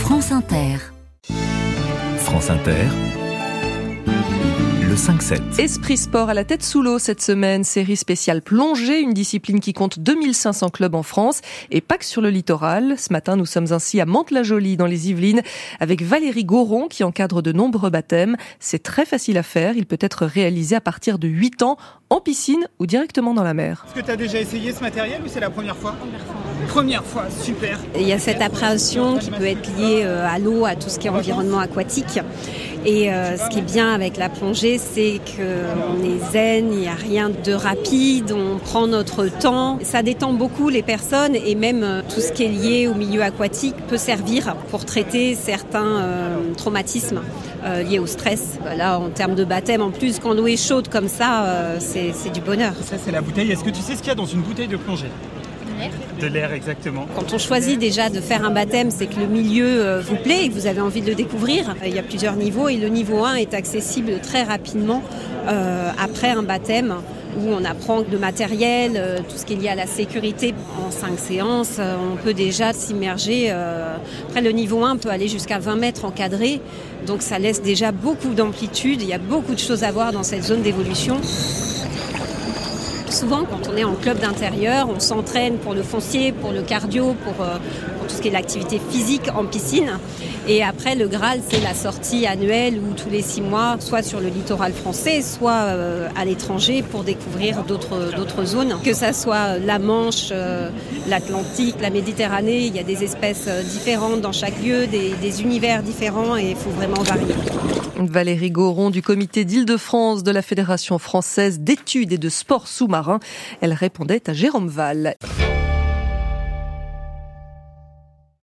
France Inter. France Inter, le 5-7. Esprit Sport à la tête sous l'eau cette semaine, série spéciale plongée, une discipline qui compte 2500 clubs en France et pas que sur le littoral. Ce matin, nous sommes ainsi à Mantes-la-Jolie dans les Yvelines avec Valérie Goron qui encadre de nombreux baptêmes. C'est très facile à faire, il peut être réalisé à partir de 8 ans en piscine ou directement dans la mer. Est-ce que tu as déjà essayé ce matériel ou c'est la première fois ? Première fois, super. Il y a cette appréhension qui peut être liée à l'eau, à tout ce qui est environnement aquatique. Et ce qui est bien avec la plongée, c'est qu'on est zen, il n'y a rien de rapide, on prend notre temps. Ça détend beaucoup les personnes et même tout ce qui est lié au milieu aquatique peut servir pour traiter certains traumatismes liés au stress. Là, en termes de baptême, en plus, quand l'eau est chaude comme ça, c'est du bonheur. Ça, c'est la bouteille. Est-ce que tu sais ce qu'il y a dans une bouteille de plongée ? De l'air, exactement. Quand on choisit déjà de faire un baptême, c'est que le milieu vous plaît et que vous avez envie de le découvrir. Il y a plusieurs niveaux et le niveau 1 est accessible très rapidement après un baptême où on apprend le matériel, tout ce qui est lié à la sécurité. En 5 séances, on peut déjà s'immerger. Après, le niveau 1 peut aller jusqu'à 20 mètres encadré, donc ça laisse déjà beaucoup d'amplitude. Il y a beaucoup de choses à voir dans cette zone d'évolution. Souvent, quand on est en club d'intérieur, on s'entraîne pour le foncier, pour le cardio, pour tout ce qui est l'activité physique en piscine. Et après, le Graal, c'est la sortie annuelle ou tous les 6 mois, soit sur le littoral français, soit à l'étranger pour découvrir d'autres zones. Que ça soit la Manche, l'Atlantique, la Méditerranée, il y a des espèces différentes dans chaque lieu, des univers différents et il faut vraiment varier. Valérie Goron du comité d'Île-de-France de la Fédération française d'études et de sports sous-marins. Elle répondait à Jérôme Val.